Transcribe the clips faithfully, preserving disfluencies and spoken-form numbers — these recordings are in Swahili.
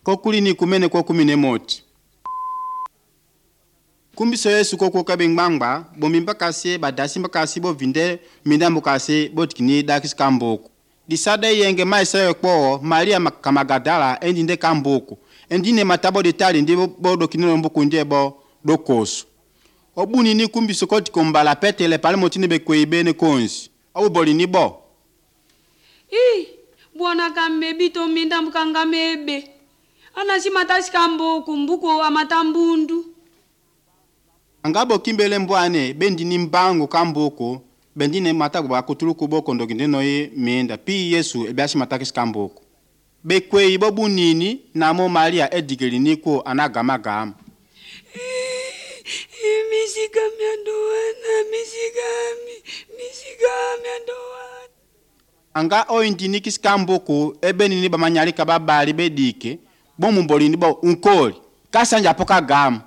kokuli ni kumene kwa kumine moti. Kumbiso Yesu koko kabe ngbangba, bo mimbakase badasi mbakase bo vinde minda mbakase bo tikini dakis kamboko. Disade yenge maisa yokpo Maria Magadala endinde kamboko. Endine matabo de tali ndi bo do kinino mbuku nje bo do koso. Obuni ni kumbiso koti kombala petele pale motine be kwebe konzi. Obu boli ni bo. Ih, bwana kamebe to minda mbukanga mebe. Anasi matasi kamboko mbuku amatambundu. Angabo kimbele mbwane bendi ni mbango kamboko bendine matago ba kutuluku boko ndoginde noye menda pi Yesu ebiashi matakis kamboko bekwe ibobu nini namo Maria edigeli niko anagamagama misigami andoana misigami misigami andoana anga oindi kis kamboko ebeni ni bamanyali kababali bedike bomu mboli ni bo unkoli kasanja poka gama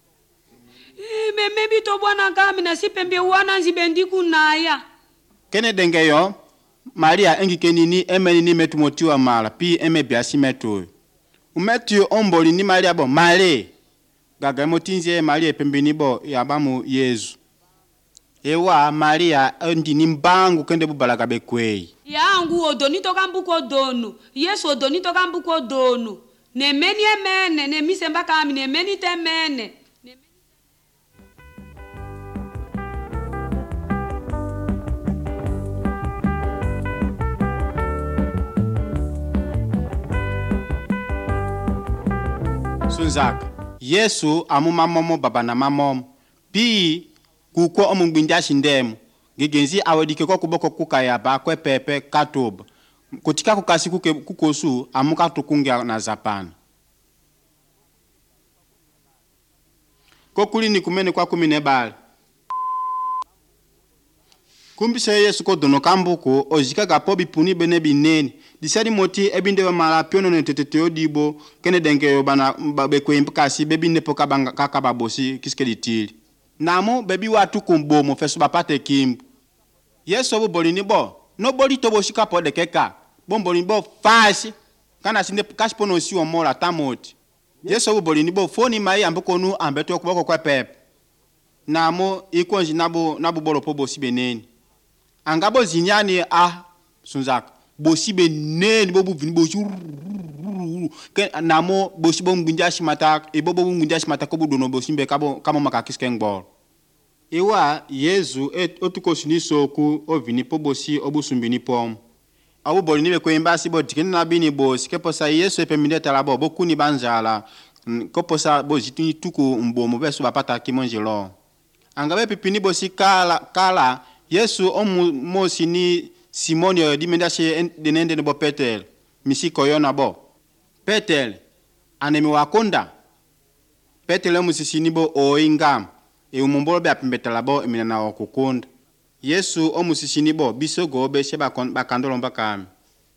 Mebi to bwana kami na sipembe wana nzibendi kunaya. Kene dengeyo, Maria engi kenini emeni ni metu motiwa mala, pi eme biasi metu. Umetu omboli ni Maria bo, male. Gaga motinze Maria pembe ni bo, yabamu Yezu. Ewa Maria endi ni mbangu kende bubalaga bekwei. Yangu odoni toka mbuko dono. Yesu odoni toka mbuko dono. Nemeni emene, nemise mbaka ami, nemeni temene. Sunzaka, Yesu amu mamomo baba na mamomo. Pi kuko omungbinja shindemu. Gigenzi awedike kwa kuboko kukaya ba kwe pepe katoba. Kutika kukasi kuke kukosu amuka tukungia na zapana. Kokuli ni kumene kwa kumine bali. Kumbise Yesu ko dono kambuko ojika gapobi puni bene bineni. Disadi moti ebinde wa malapiono netete odibo kene denke yo bana babekwe mpakasi bebi nepoka banga kaka babosi kiske ditili. Namo bebi watu kumbomo fesu bapate kimbu. Yesu obu boli ni bo. No boli tobo shika po de keka. Bon boli ni bo fasi. Kana sinde kashipono si omola tamoti. Yesu obu boli ni bo foni mai amboko nu ambeto kuboko kwa pepe. Namo ikonji nabu nabu bolo po bosi beneni. Angabo zinyani ah Sunzaka. Bosi beneni bobu vini bosi namo bosi bo mbinjashi mata e bobo mbinjashi mata ko budono bosi mbe kabo kamo makakiske ngbol ewa Yezu et otukosuni soku ovini po bosi obusumbini pom awu boli ni be ko embasi bo dikin na bini bosi ke posa Yesu epeminde talabo bokuni banjala ko posa bosi tuni tuku mbomo beso bapata kimonjelo angabe pipini bosi kala kala Yesu omu mosi ni Simoni yo di mendashe denende nebo Petel misi koyona bo Petel anemi wakonda Petel musisi nibo oingam e umumbolo be apimbetala bo emina na okukonda Yesu omusisi nibo bisogo be sheba bakandolo mbakami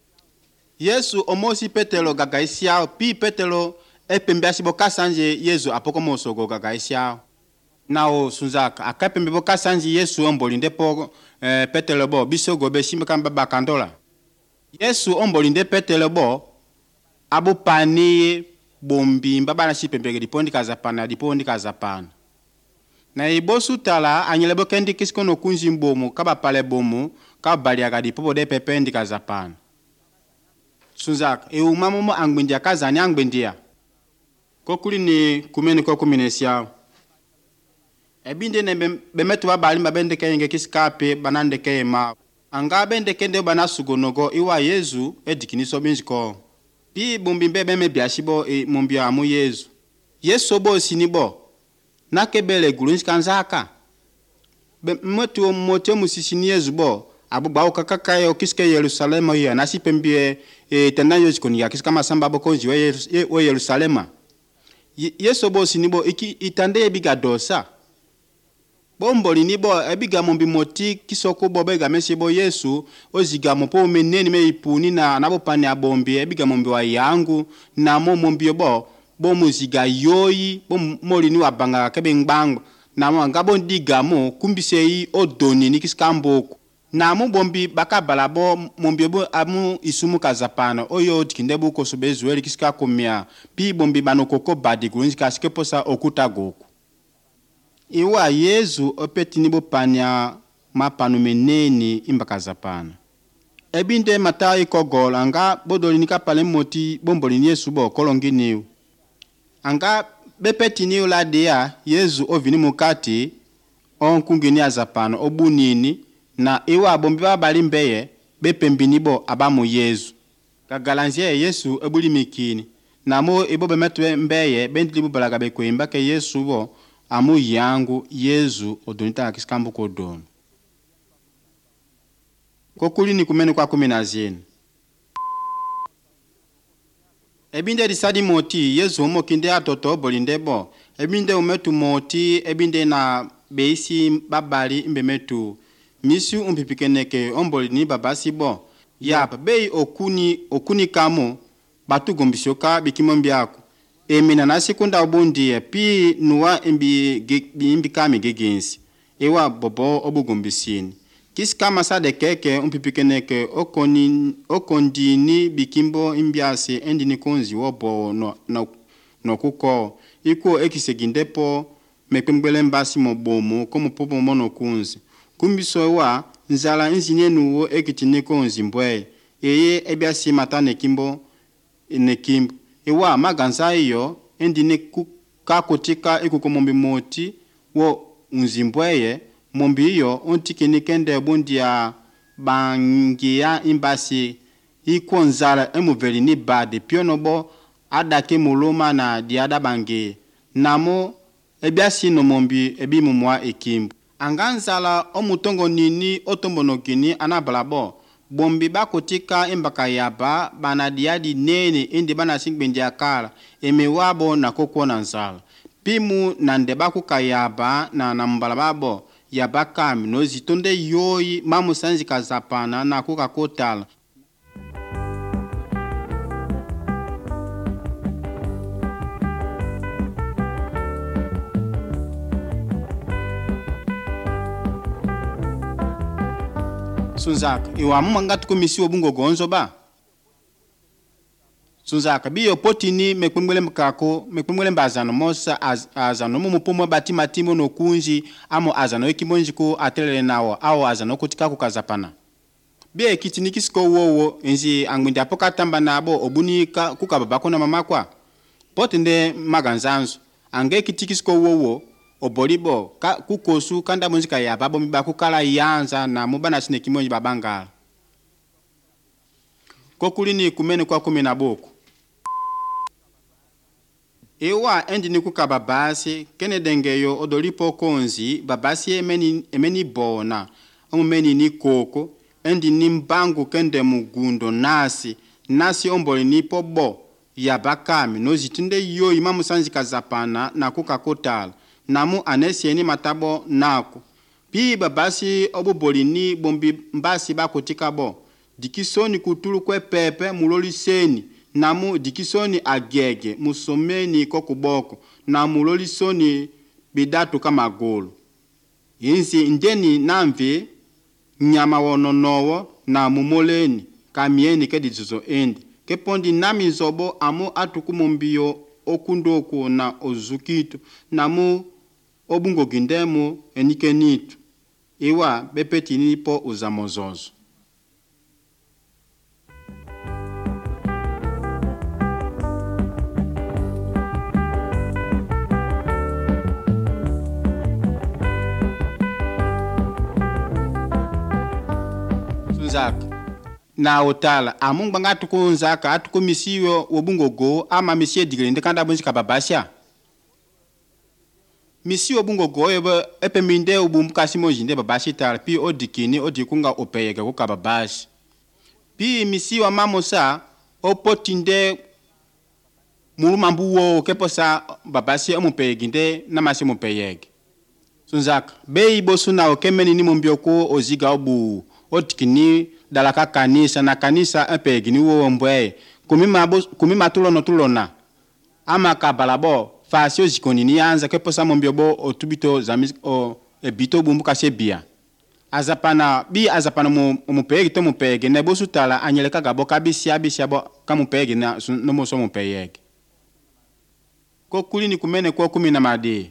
Yesu omosi Petelo gagaisia pi Petelo epembeasi bo kasanje Yesu apoko mosogo gagaisia Nao Sunzaka akapembe bo kasanje Yesu omboli ndepo eh, Petelo bo bisogo be shimba kamba bakandola Yesu omboli nde Petelo bo abu pani bombi mbaba na shipembege dipondi kazapana dipondi kazapana na ibosu tala anyelebo kendi kiskono kunji mbomu kaba pale bomu kaba baliaga dipopo de pependi kazapana Sunzaka e umamomo angbendia kazani angbendia kokuli ni kumeni ko kuminesia ebinde ne bemetu babali mabende kenge kiskape banande kema anga bende kende bana sugonogo iwa Yesu edikiniso binjiko pi bumbi mbebe me biashibo e mumbia amu Yesu Yesu bo sinibo nakebele gulunji kanzaka be moto moto musisini Yesu bo abuba okakaka yo kiske Yerusalema ya nasipembie e tendanyo jikoni ya kiska masamba bokonji we Yerusalema Yesu bo sinibo iki itande ebiga dosa Bomboli nibo ebiga mombi moti kisoko bobega mesibo Yesu oziga mopo meneni me ipuni na nabo pani abombi ebiga mombi wa yangu na mo mombi bo bo muziga yoyi bo moli ni wabanga kebe ngbango na mo ngabo ndiga mo kumbisei odoni ni kiskamboko na mu bombi baka balabo mombi bo amu isumu kazapana oyo dikinde bu kosobezu eri kisika komia pi bombi banokoko badi grunjika sike posa okuta goku iwa Yesu opetini bo panya mapanu meneni imbakazapana ebinde mata ikogol anga bodolini kapale moti bombolini Yesu bo kolongini anga bepetini ula dia Yesu ovini mukati onkungini azapana obunini na iwa bombi babali mbeye bepembini bo abamu Yesu kagalanzie Yesu ebuli mikini na mo ibo bemetwe mbeye bendili bubalaga bekwimba ke Yesu bo amu yangu Yesu odonita kiskambu kodon kokuli ni kumene kwa kumi na zini ebinde disadi moti Yesu homo kinde atoto bolindebo ebinde umetu moti ebinde na beisi babali imbemetu misi umpipikeneke ombolini babasi bo yapa bei okuni okuni kamo batu gombishoka bikimombiako emina na sekunda obundi pi nuwa imbi imbi kami gegensi ewa bobo obugombisini kisi kama sade keke umpipikeneke okoni okondini bikimbo imbiasi endini konzi wobo no no, no kuko iko ekisegindepo mekembele mbasi mobomo komo popo mono kunzi kumbiso wa nzala nzinye nuwo ekitine konzi mbwe eye ebiasi mata nekimbo nekimbo ewa maganza iyo endine kakotika ikukomombi moti wo unzimbweye mombi iyo ontikini kende bundia bangia imbasi iko nzala emuveli ni bade pionobo adake muluma na diada bange namo ebiasi no mombi ebi mumwa ekimbo anganzala omutongo nini otombonokini anabalabo bombi bakotika embaka yaba bana diadi nene indi bana singbendi akala emewabo na kokwo na nzala pimu na ndeba kukayaba na nambalababo yabakami no zitonde yoyi mamusanzi kazapana na kukakotala Sunzaka iwa mumanga tukomisi obungo gonzo ba Sunzaka biyo potini mekwemwele mkako mekwemwele mbazano mosa az, azano mumupomo batima timo no kunji amo azano ekimonji ko atelele nawo awo azano kutika kukazapana biye kitini kisiko wowo enzi angwindi apoka tamba nabo obunika kukababako na mamakwa potinde maganzanzo ange kitikisiko wowo obolibo ka, kukosu kanda munzika ya babo mibaku kala yanza na mubana sine kimonji babangala kokulini kumene kwa kumi na boku ewa endi ni kukababasi kene dengeyo odolipo konzi babasi emeni, emeni bona omumeni ni koko endi ni mbangu kende mugundo nasi nasi omboli nipo bo ya bakami no zitinde yo imamu sanzi kazapana na kukakotala namu anesieni matabo nako pi babasi obubolini bombi mbasi bakotika bo dikisoni kutulu kwe pepe muloliseni namu dikisoni agege musomeni kokuboko na mulolisoni bidatu kama golo insi ndeni namvi nyama wononowo na mumoleni kamieni kedizuzo endi kepondi nami zobo amu atukumumbiyo okundoku na ozukito namu obungo gindemo enikenitu iwa bepeti nipo uzamozozo Sunzaka na otala amungbanga tukunzaka atukumisiyo obungo go ama misie digrinde kanda bunjika babasya misi obungo goyo epe minde ubumkasi mojinde babashi tar pi odikini odikunga opeyege ko kababashi pi misi wa mamosa opotinde mulumambu wo keposa babashi omupeyeginde na masi mupeyege Sunzaka bei bosuna okemeni ni mombioko oziga obu odikini dalaka kanisa na kanisa epeyegini wo mbwe kumima kumima tulono tulona ama kabalabo fasio zikoni ni anza keposa mombiobo otubito zamis o ebito bumbuka sebia azapana bi azapana mu mupegi to mupegi ne bosutala anyeleka gabo kabisi abisi abo kamupegi na no moso mupeyeke ko kulini kumene kwa kumi na madi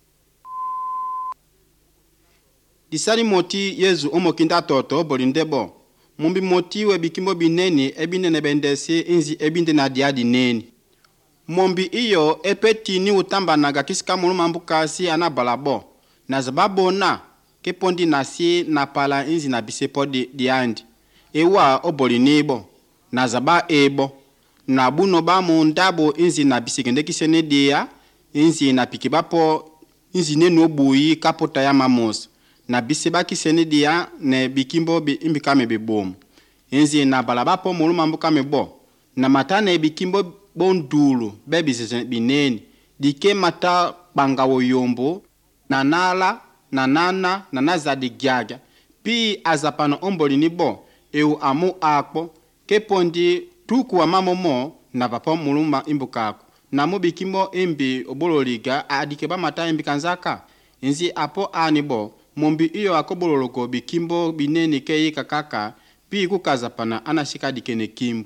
disali moti Yesu omokinda toto bolindebo mumbi moti we bikimbo bineni ebinene bendesi inzi ebinde na diadi neni mombi iyo epeti ni utamba naga kisika muluma mbukasi anabalabo na zababona kepondi nasi na pala inzi na bisepo di diandi ewa obolinibo na zaba ebo na buno ba mundabo inzi na bisikende kisene dia inzi na pikibapo inzi nenu obuyi kapota ya mamos na biseba kisene dia ne bikimbo bi imbikame bebomu inzi na balabapo muluma mbukame bo na matane bikimbo bondulu bebi zeze bineni dike mata bangawo yombo na nala na nana na nazadi gyaga pi azapano omboli nibo eu amu akpo kepondi tuku wa mamomo na papa muluma imbukako na mubikimo imbi obololiga adike ba mata imbi kanzaka inzi apo anibo mombi iyo akobololoko bikimbo bineni keyi kakaka pi kukazapana anashika dikene kimbu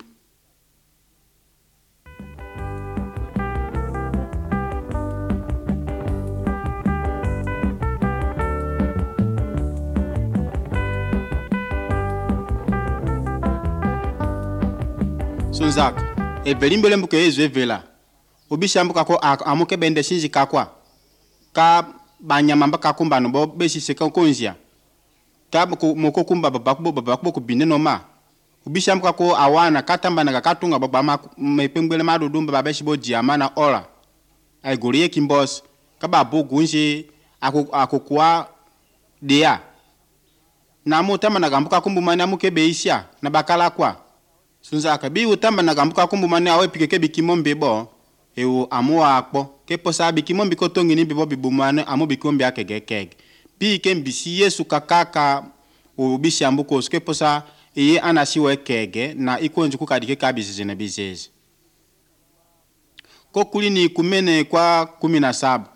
Sunzak e belimbele mbuke Yesu evela obisha mbuka ko amuke bende shinji kakwa ka banyama mbaka kumba no bo beshi seka konzia ka moko kumba baba kubo baba kubo kubine no ma obisha mbuka ko awana katamba na katunga baba ma mepengwele madudumba baba beshi boji amana ola ai goriye kimbos ka babo gunje akokwa dia na mutama na gambuka kumbumani amuke beisha na bakala kwa Sunzaka bi utamba na gambuka kumbumani awe pikeke bikimombe bo ewo amuwa akpo keposa bikimombe kotongi ni bibo bibumane amu bikombe akegekege bi kembisi Yesu kakaka ubisha mbuko keposa iye anasiwe kege na ikonji kukadike kabisi na bizeze ko kulini kumene kwa kumi na saba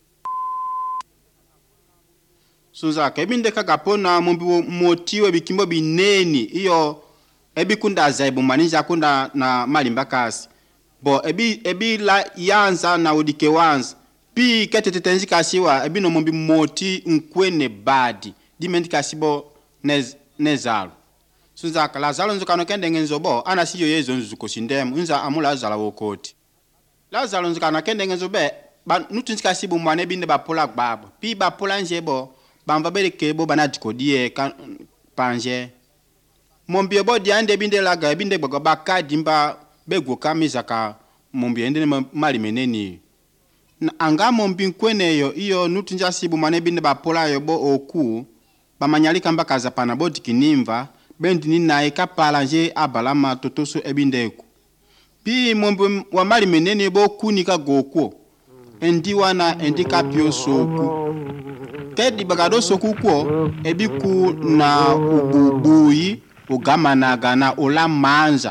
Sunzaka ebinde kagapona mumbi motiwe bikimbo bineni iyo ebi kunda zaibu maninja kunda na malimbakasi bo ebi ebi la yanza na udike wanza pi ketetetenzi kasiwa ebi no mombi moti nkwene badi dimendi kasibo nez nezalo Sunzaka Lazaro nzo kano kende ngenzo bo ana siyo Yesu nzuko sindemu nza amula Lazaro wokoti Lazaro nzo kano kende ngenzo be ba nutunzi kasibo mwane binde bapola gbabo pi bapola njebo bamba berekebo banadikodie panje mombi obodi ande binde laga binde gbaga baka dimba begwo kamizaka mombi ende mali meneni na anga mombi nkweneyo iyo nutunja sibu mane binde bapola yo bo oku bamanyalika mbaka zapana bodi kinimva bendi ni nae kapala nje abalama totoso ebindeku pi mombi wa mali meneni bo kunika goko endi wana endi kapio soku kedi bagado soku ko ebiku na ububuyi ugama gana ula manza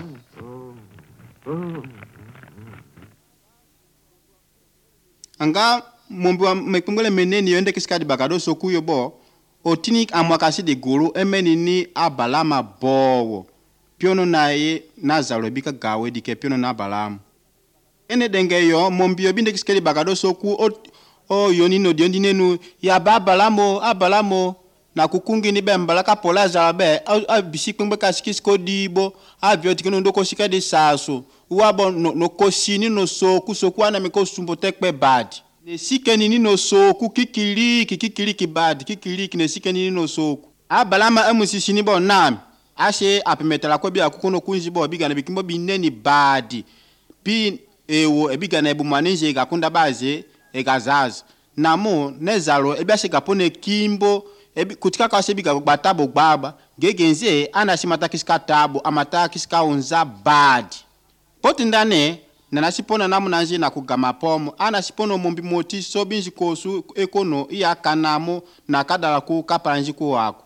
anga mombi wa mekungole meneni yonde kiskadi bagado soku yobo otini amwakasi de guru emeni ni abalama bowo piono naye nazaro bika gawe dike piono na balama ene denge yo mombi yobinde kiskadi bagado soku o, o yonino diondinenu ya babalamo abalamo na kukungi ni bembala ka pola zarabe a bisikwe ka skisko dibo a biotike no ndoko shika de saso uabo no, no kosini no soku soku ana me ko sumbo tekpe bad ne sikeni ni no soku kikiri kikiri ki bad kikiri ne sikeni ni no soku a balama amusisi ni bo nam ashe apimetala ko bi akukono kunji bo biga na bikimbo bineni bad pi ewo ebiga na ebumanije ga kunda baze egazaza namo nezalo ebiashe kapone kimbo ebi kutika kwa sebi batabo baba gegenze anashimata kiska tabo amata kiska unza bad potindane nanasipona namunanje na kugama pomo anasipono mombi moti sobinji kosu ekono iya kanamo na kadala ku kapanji ku wako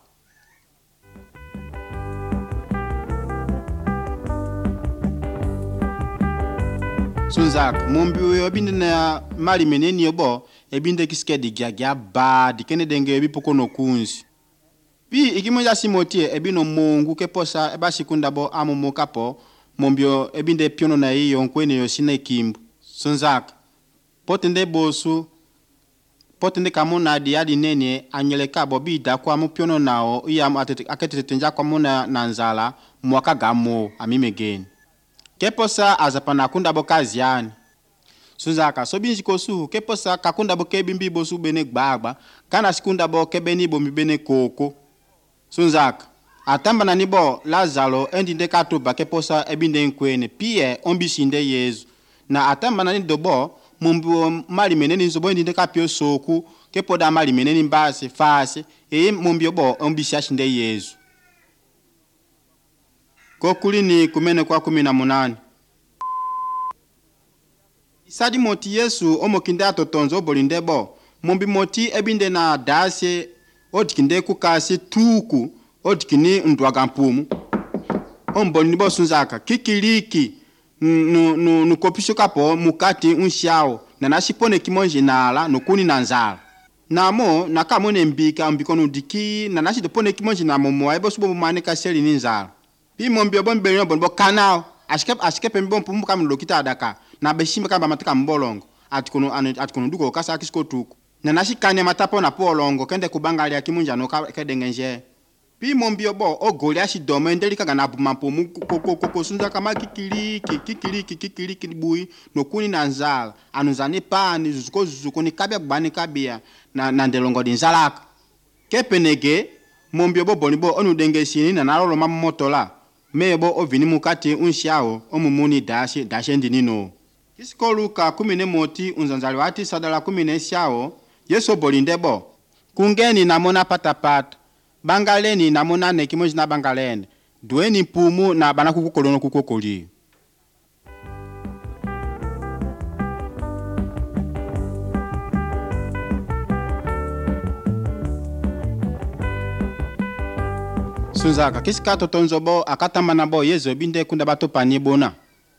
Sunzak mombi yo binde na mali meneni yobo ebinde kiske di gyagya bad kene denge ebi pokono kunzi pi ikimoja simoti ebi no Mungu keposa eba sikunda bo amumu kapo mombio ebinde piono na iyo nkwene yo sina kimbu sunzaka potende bosu potende kamuna di adi nene anyeleka bobi da kwa mu piono nao iya aketetenja kwa muna nanzala mwaka gamo amimegeni keposa azapana kunda bo kaziani sunzaka so binji kosu keposa kakunda bo kebimbi bosu bene gbagba kana sikunda bo kebeni bo mibene koko sunzaka atamba na nibo Lazaro endinde katuba keposa ebinde nkwene pie ombisinde Yesu na atamba na nidobo mumbu mali meneni zobo endinde kapio soku kepoda mali meneni mbase fase e mumbi bo ombishashinde Yesu kokulini kumene kwa kumi na munane isadi moti Yesu omokinde atotonzo obolindebo mumbi moti ebinde na dase odikinde kukasi tuku odikini ndwaga mpumu omboni bo sunzaka kikiliki nu nu nu kopisho kapo mukati unshao na nashipone kimonje nala nokuni nanzala namo nakamone mbika mbikono diki na nashi depone kimonje na momo ebo subo mane ka seli ninzala pi mombi bon benyo bon bo kanao ashike ashike pembo mpumu kam lokita adaka na beshimba kamba mataka mbolongo atikono atikono duko kasa kisko tuku na nashi kane matapo na polongo kende kubangali ya kimunja no kedengenje pi mombio bo ogoli ashidoma endelika kana bumampo mu kokoko sunza kama kikiliki kikiliki kikiliki bui nokuni nanzala anuzane pani zuko zuko ni kabya bani kabya na na ndelongo dinzalaka kepenege mombio bo bonibo onudengeshini na nalolo mamotola mebo ovini mukati unshao omumuni dashi dashi ndinino kisikoluka kumi ne moti unzanzali wati sadala kumi ne shao Yesu bolindebo kungeni namona patapata bangaleni namona nekimoji na bangaleni dueni pumu na bana kukokolono kukokoli sunzaka kisika totonzobo akatamba bo Yesu binde kunda bato panibona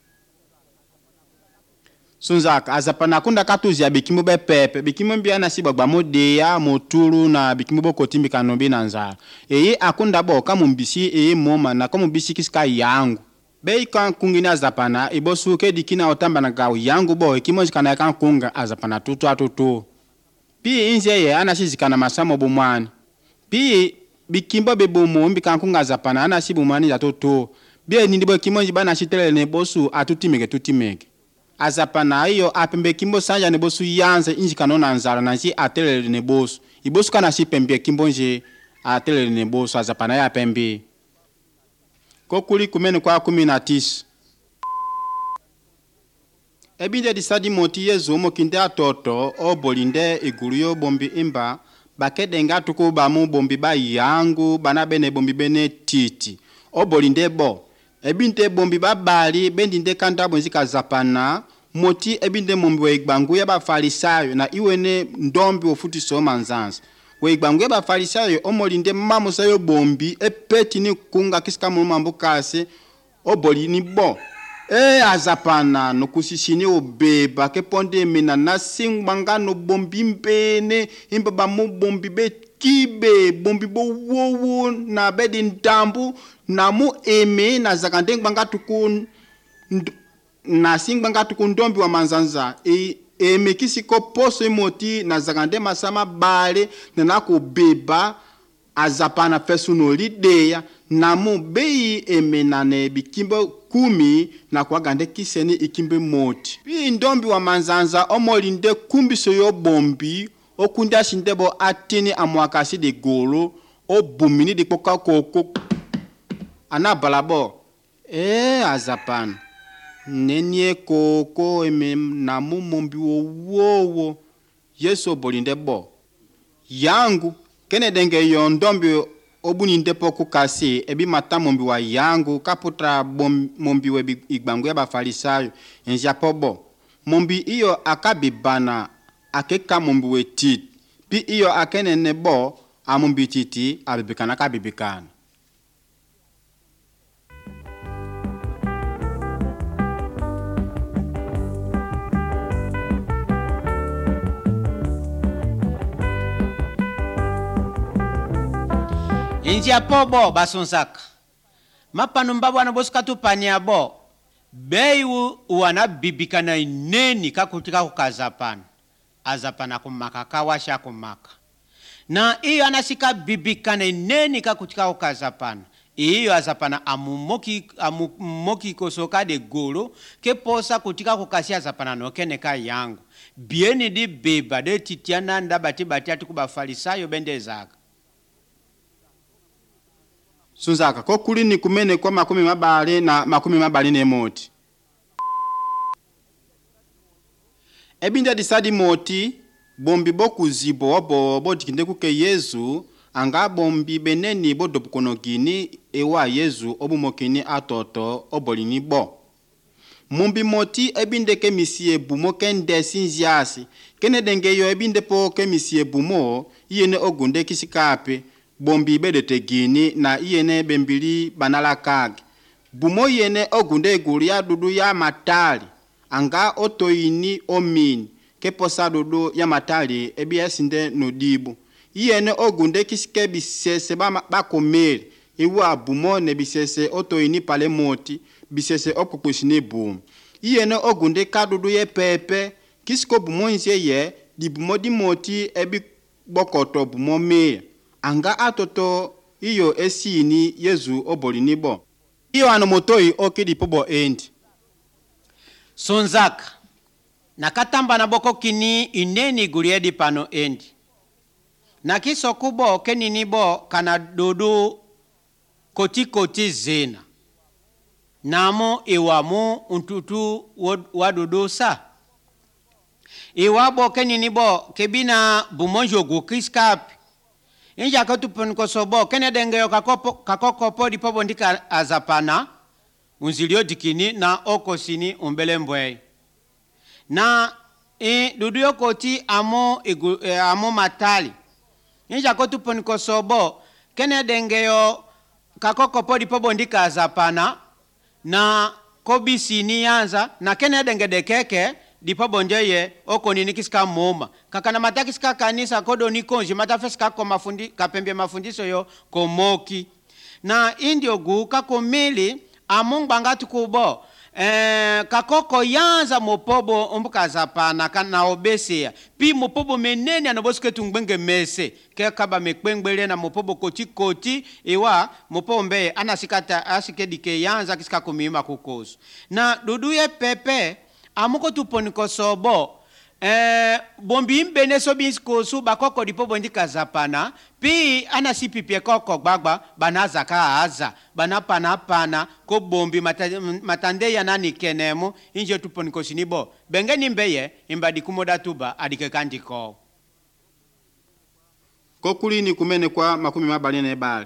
sunzaka azapana kunda katuzi ya bikimu be pepe bikimu mbia na sibagba modeya motulu na bikimu bo kotimbi kanombi na nzala eye akunda bo kamumbisi eye moma na kamumbisi kisika yangu be kan kungina azapana ibosu ke dikina otamba na gawo yangu bo ikimoji kana kan kunga azapana tutu atutu pi inze ye anashizikana masamo bomwana pi bikimbo bebomo mbika kunga azapana anashibumani ya tutu bi nindibo kimoji bana shitele ne bosu atutimeke tutimeke azapana iyo apembe kimbo sanja ne bosu yanze inji kanona nzala nanji atelele ne bosu ibosu kana si pembe kimbo nje atelele ne bosu azapana ya pembe kokuli kumene kwa kumi na tisa ebinde disadi moti Yesu mokinde atoto obolinde iguluyo bombi imba bakedenga tukuba mu bombi ba yangu bana bene bombi bene titi obolinde bo ebinde bombi babali bendinde kanda bonzika zapana moti ebinde mombi weigbangu ya bafarisayo na iwene ndombi ofuti soma nzanza weigbangu ya bafarisayo omolinde mamusayo bombi epeti ni kunga kisika mu mambukase obolini bo e azapana no kusishini obeba ke ponde mena na singbanga no bombi mbene imbaba mu bombi be kibe bombi bo wowo na bedi ndambu na mu eme na zakande ngbanga tukun na singbanga tukundombi wa manzanza e eme kisiko poso emoti na zakande masama bale na nako beba azapana fesuno lideya na mu bei eme na ne bikimbo kumi na kwa gande kiseni ikimbe moti pi ndombi wa manzanza omolinde kumbiso yo bombi okunda shindebo atini amwakasi de golo obumini de koka koko anabalabo eh azapana nenye koko eme na mumombi wowo Yesu bolinde bo yangu kene denge yo ndombi obuni ndepo kukasi ebi mata mombi wa yangu kaputra mombi we igbangu ya bafarisayo enjapobo mombi iyo akabibana akeka mombi we tit pi iyo akene nebo amombi titi abibikana kabibikana Inji apobo basonzaka. Mapanu mbabu anabosikatu paniabo. Beyu uwana bibikana ineni kakutika kukazapana. Azapana kumaka kawasha kumaka. Na iyo anasika bibikana ineni kakutika kukazapana. Iyo azapana amumoki amumoki kosoka de golo ke posa kutika kukasia azapana nokeneka yangu. Bieni di beba de titiana ndabati bati atikuba farisayo bendezaka. Sunzaka ko kuli ni kumene kwa makumi mabale na makumi mabale ne moti. Ebinda disadi moti bombi boku zibo obo bodikinde kuke Yesu anga bombi beneni bodopukonogini ewa Yesu obumokini atoto obolini bo. Mumbi moti ebinde ke misie bumo kende sinziasi kene dengeyo ebinde po ke misie bumo yene ogunde kisikape bombi bedete gini na yene bembili banala kage. Bumo yene ogunde guri ya dudu ya matali anga otoini omini keposa dudu ya matali ebi esinde nodibu. Yene ogunde kisike bisese bakomere iwa bumo ne bisese otoini pale moti bisese okukushini bumo. Yene ogunde kadudu ye pepe kisiko bumo nse ye di bumo di moti ebi bokoto bumo me anga atoto iyo esini Yesu obolini bo. Iyo anomotoi okidi pobo endi. Sonzaka. Nakatamba na boko kini ineni guriedi pano endi. Nakiso kubo kenini bo kana dodo koti koti zena. Namo iwamu untutu wadodo sa. Iwabo kenini bo kebina bumonjo gukiskapi. Inja katupon kosobo kene dengeyo kakopo kakoko di pobo ndika azapana unzilio dikini na okosini umbele mbwe. Na e duduyo koti amo igu, e, amo matali. Inja katupon kosobo kene dengeyo kakoko di pobo ndika azapana na kobisini yanza na kene denge dekeke dipa bonjeye oko nini kisika moma kakana matakisika kanisa kodo ni konji matafesika ko mafundi kapembe mafundiso yo komoki na indio gu kakomili amungba ngatu kubo eh kakoko yanza mopobo ombuka zapana kana obesia pi mopobo menene anoboske tungbenge mese ke kaba mekpengbele na mopobo koti koti ewa mopombe anasikata asikedike yanza kisika komima kukoso na duduye pepe amuko tuponi kosobo eh bombi mbene so bisko bakoko dipobo ndika zapana pi ana sipipie koko gbagba banaza ka aza banapana pana ko bombi mata, matande ya nani kenemo inje tuponi kosinibo bengeni mbeye imbadi kumoda tuba adike kandiko kokuli ni kumene kwa makumi mabale na ebale.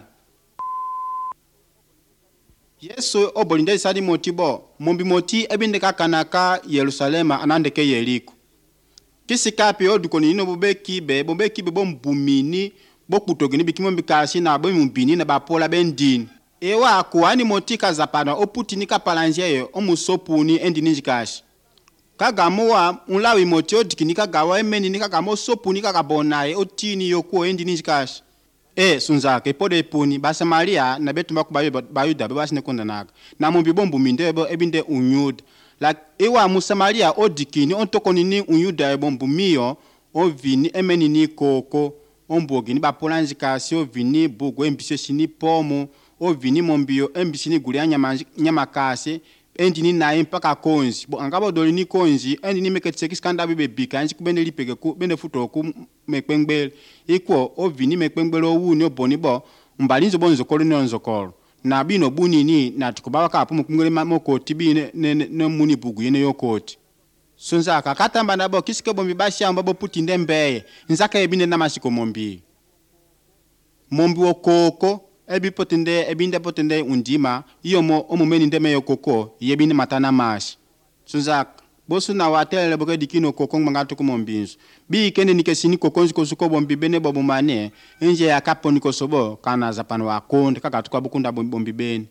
Yesu obolinde sadi moti bo mombi moti ebinde kakanaka Yerusalema anandeke Yeriko. Kisikapi odukoni no bobeki be bobeki be bombumini bokutogini bikimo bikasi na bombini na bapola bendini. Ewa kuani moti kazapana oputini kapalanjeyo omusopuni endini jikashi. Kagamoa unlawi moti odikini kagawa emeni ni kagamo sopuni kagabonaye otini yokuo endini jikashi. Eh sunzake pode puni basa Maria na betu bakubayo bayuda babasine kondanaga na mumbi bombu mindebo ebinde unyuda la ewa Musamaria odikini ontokoni ni unyuda ebombu miyo ovini emeni ni koko ombogini bapolanzikasi ovini bugu embisesini pomo ovini mombio embisini guli nyama nyamakasi endini naye mpaka konzi bo angabo doli ni konzi endini meketse skanda bibe bika anzi kubende lipeke ku bende futo ku mekpengbele iko ovini mekpengbele owuni oboni bo mbalinzo bonzo koloni onzokolo na bino bunini na tikubawa kapo mukungele mokoti bine ne muni bugu yene yokoti sunza kakatamba nabo kisike bombi basha mbabo putinde mbeye nzaka ebine na masiko mombi mombi okoko ebi potende ebinde potende undima iyomo omumeni ndeme yokoko yebine matana mashi sunza bosu na watele boke dikino kokong mangatu kumombinzo bi kende nikesini kokonzi kosuko bombi bene bobo mane nje ya kapo nikosobo kana zapano wakonde kakatuka bukunda bombi bene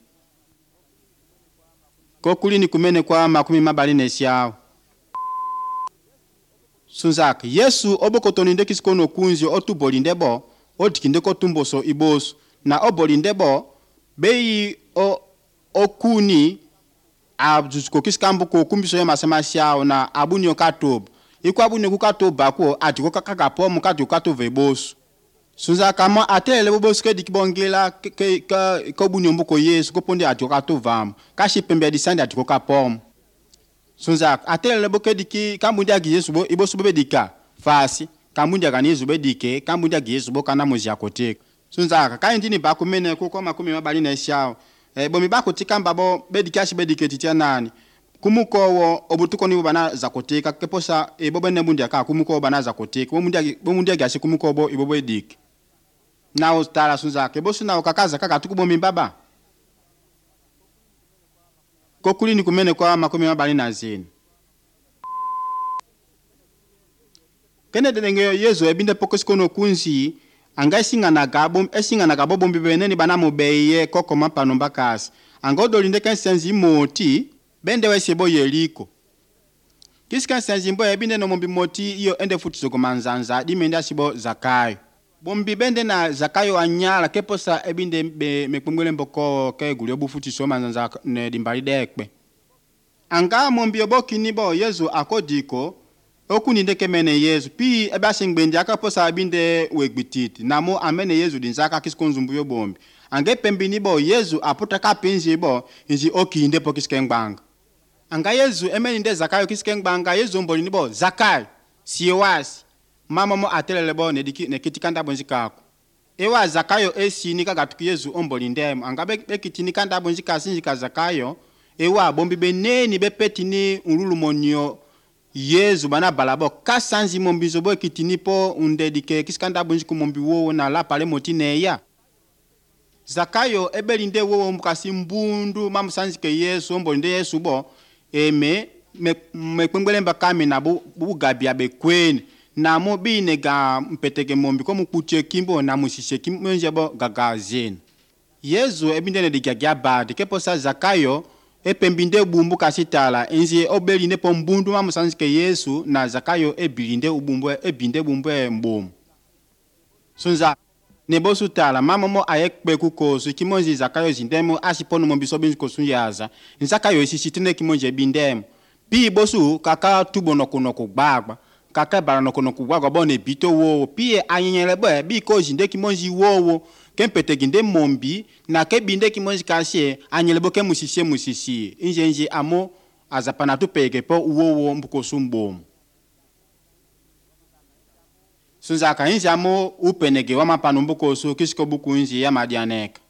kokuli ni kumene kwa makumi mabali nesiao sunza Yesu obokotoni ndekisikono kunzi otubolindebo odikinde kotumboso iboso na obolinde bo beyi o okuni ajusko kiskambu ko kumbiso ya masema siao na abuni okatob iko abuni kukatoba ko atiko kakakapo mu katiko katove bosu sunza kama atele bobosu ke dikibongela ke ka ko bunyo mbuko Yesu ko ponde atiko katovam kashi pembe disande atiko kapom sunza atele boke diki kambundi agi Yesu bo ibosu bebe dika fasi kambundi agani Yesu be dike kambundi agi Yesu bo kana muzi akoteka sunza ka indini ba kumene ko koma kumi mabali na siao Eh, bomi bako tikamba bo bedikashi bediketitia nani kumuko wo obutuko ni bana zakoteka keposa e bobe ne mundi aka kumuko bana zakoteka bo mundi bo mundi agashi kumuko bo ibobo edik na ostara sunza ke bosu na okakaza kaka tukubomi baba kokuli ni kumene kwa makumi mabali na zini kene denenge Yesu ebinde pokosikono kunzi anga singa na gabo esinga na gabo bombi beneni bana mobeye koko mapano mbakasi angodo linde kansenzi moti bende wesebo yeliko kisika senzi mbo ebinde no mombi moti iyo ende futuzo komanzanza dimenda sibo Zakayo bombi bende na Zakayo anyala keposa ebinde be mekpungwele mboko ke guli obufuti so manzanza ne dimbali dekpe anga mombi obokini bo Yesu akodiko okuni ndeke mene Yesu pi ebe asingbendi akaposa abinde wegbititi namo amene Yesu dinzaka kiskonzumbu yo bombi ange pembini bo Yesu aputa kapinzi bo inji okinde po kiskengbanga anga Yesu emeni nde Zakayo kiskengbanga Yesu mboli bo Zakayo siwasi mama mo atelele bo ne diki ne kitikanda bonzikako ewa Zakayo esi nika gatuku Yesu omboli ndemo anga be kitini kanda bonzika sinjika Zakayo ewa bombi beneni bepetini ululumonyo Yesu bana balabo kasanzi mombizo bo kitinipo undedike kiskanda bunji kumombi wo na la pale motineya Zakayo ebelinde wo mukasi mbundu mamusanzi ke Yesu mbonde Yesu bo eme me mekpengbelemba kami na bu bugabia bekweni na mo bine ga mpeteke mombi ko mukuche kimbo na musise kimwenje bo gagazeni Yesu ebinde ne digagya bad keposa Zakayo epembinde bumbu kasitala enzi obeline po mbundu mamusanzike Yesu na Zakayo ebilinde ubumbu ebinde bumbu mbom sunza nebosu tala mama mo ayekpe kukosu kimonzi Zakayo zindemo asipono mombiso binzi kosunyaza Zakayo isisitine kimonje bindemo pi bosu kaka tubono kono kugbagba kaka barano kono kugbagba bone bito wo pi anyenyele bo bi ko zinde kimonzi wo kempete ginde mombi na kebinde kimonji kashe anyelebo ke musisi musisi injenji amo azapana tupeke po uwowo mbuko sumbom sunza ka inji amo upenege wa mapano mbuko su kisiko buku inji ya madianeka